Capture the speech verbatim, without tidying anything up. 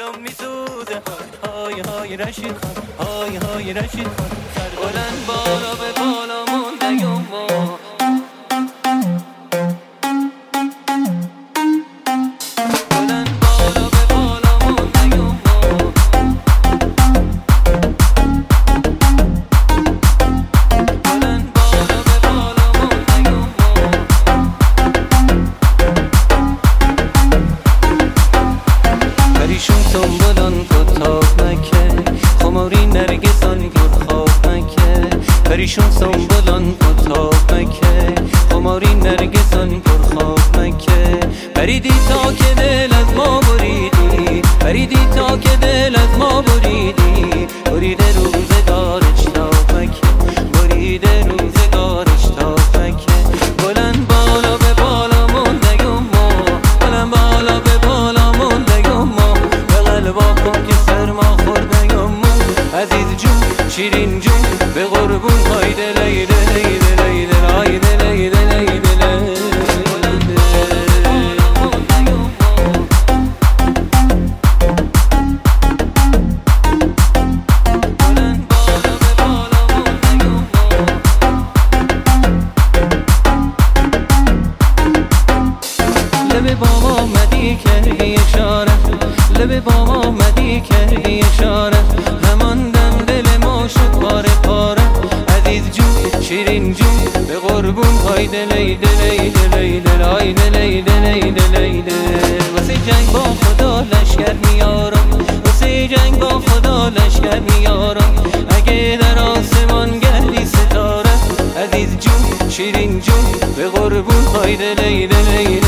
دلم میسوزه های های رشید خان های های رشید خان سر بلند بالا به بالا مونده ما پریشون سنبولان پتاب مکه خماری نرگسان پر خواب مکه پریدی تا که دل از ما بریدی پریدی تا که دل از ما بریدی بریده روزگارش تا مکه بریده روزگارش تا مکه بلند بالا به بالا مونده ما بلند بالا به بالا مونده ما به قلبا کن که سر ما خورده ما عزیز جون شیرین جون به قربون هایده لیده لیده لیده لایده لیده لیده لیده لب با ما مدی کردی اشاره لب با ما مدی کردی اشاره همان دم دل ما شد پاره پاره عزیز جون شیرین جون به قربون هایده لیده لیده لیده لایده لیده لیده لیده واسه جنگ با خدا لشکر میارم واسه جنگ با خدا لشکر میارم اگه در آسمان گردی ستاره عزیز جون شیرین جون به قربون هایده لیده لیده